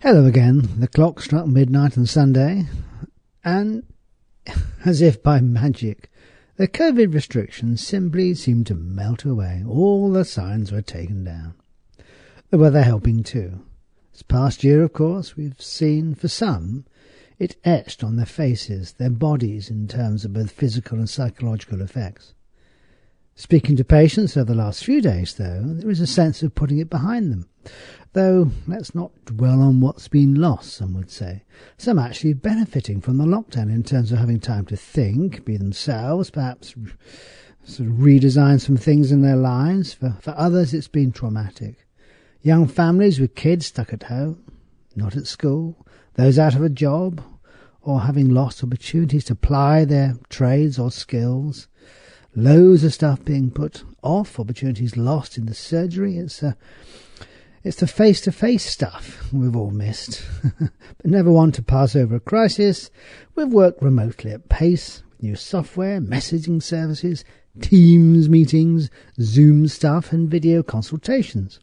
Hello again. The clock struck midnight on Sunday, and as if by magic, the COVID restrictions simply seemed to melt away. All the signs were taken down. The weather helping too. This past year, of course, we've seen, for some, it etched on their faces, their bodies, in terms of both physical and psychological effects. Speaking to patients over the last few days, though, there is a sense of putting it behind them. Though, let's not dwell on what's been lost, some would say. Some actually benefiting from the lockdown in terms of having time to think, be themselves, perhaps sort of redesign some things in their lives. For others, it's been traumatic. Young families with kids stuck at home, not at school, those out of a job, or having lost opportunities to ply their trades or skills. Loads of stuff being put off, opportunities lost in the surgery. It's the face-to-face stuff we've all missed. But never one to pass over a crisis. We've worked remotely at pace with new software, messaging services, Teams meetings, Zoom stuff and video consultations.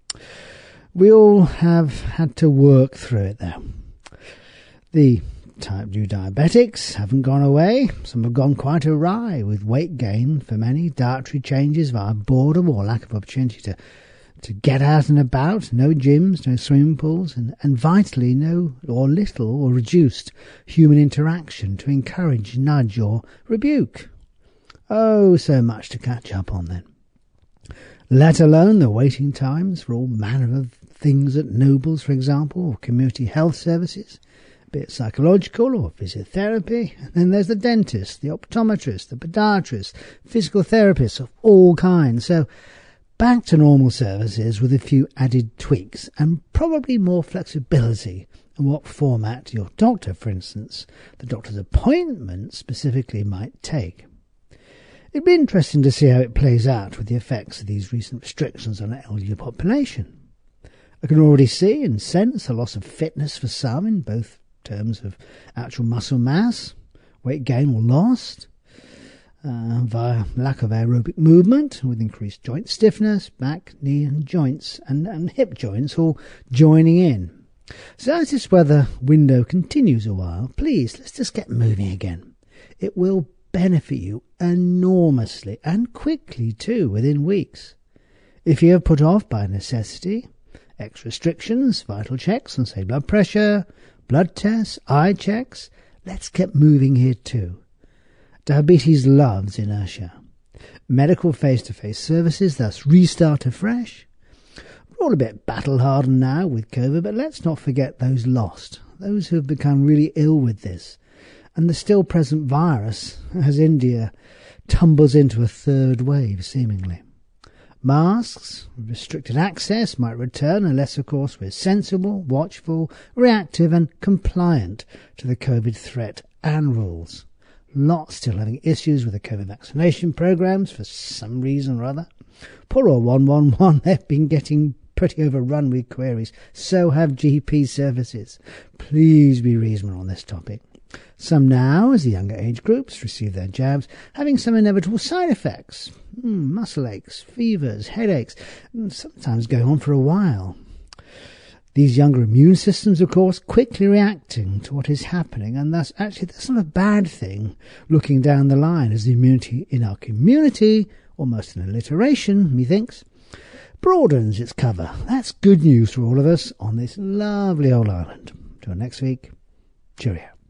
We all have had to work through it though. The type 2 diabetics haven't gone away. Some have gone quite awry with weight gain for many, dietary changes via boredom or lack of opportunity to get out and about, no gyms, no swimming pools, and vitally no or little or reduced human interaction to encourage, nudge or rebuke. Oh, so much to catch up on then. Let alone the waiting times for all manner of things at Nobles, for example, or community health services, be it psychological or physiotherapy. And then there's the dentist, the optometrist, the podiatrist, physical therapists of all kinds. So back to normal services with a few added tweaks and probably more flexibility in what format your doctor, for instance, the doctor's appointment specifically might take. It'd be interesting to see how it plays out with the effects of these recent restrictions on the elderly population. I can already see and sense a loss of fitness for some in both terms of actual muscle mass, weight gain or lost, via lack of aerobic movement, with increased joint stiffness, back, knee and joints and hip joints all joining in. So as this weather window continues a while, please, let's just get moving again. It will benefit you enormously and quickly too within weeks. If you have put off by necessity, extra restrictions, vital checks on say blood pressure, blood tests, eye checks, let's get moving here too. Diabetes loves inertia. Medical face-to-face services thus restart afresh. We're all a bit battle-hardened now with COVID, but let's not forget those lost, those who have become really ill with this, and the still present virus as India tumbles into a third wave, seemingly. Masks, restricted access might return unless, of course, we're sensible, watchful, reactive and compliant to the COVID threat and rules. Lots still having issues with the COVID vaccination programs for some reason or other. Poor old 111, they've been getting pretty overrun with queries. So have GP services. Please be reasonable on this topic. Some now, as the younger age groups receive their jabs, having some inevitable side effects. Muscle aches, fevers, headaches, sometimes going on for a while. These younger immune systems, of course, quickly reacting to what is happening, and thus actually that's not a bad thing looking down the line, as the immunity in our community, almost an alliteration, methinks, broadens its cover. That's good news for all of us on this lovely old island. Till next week, cheerio.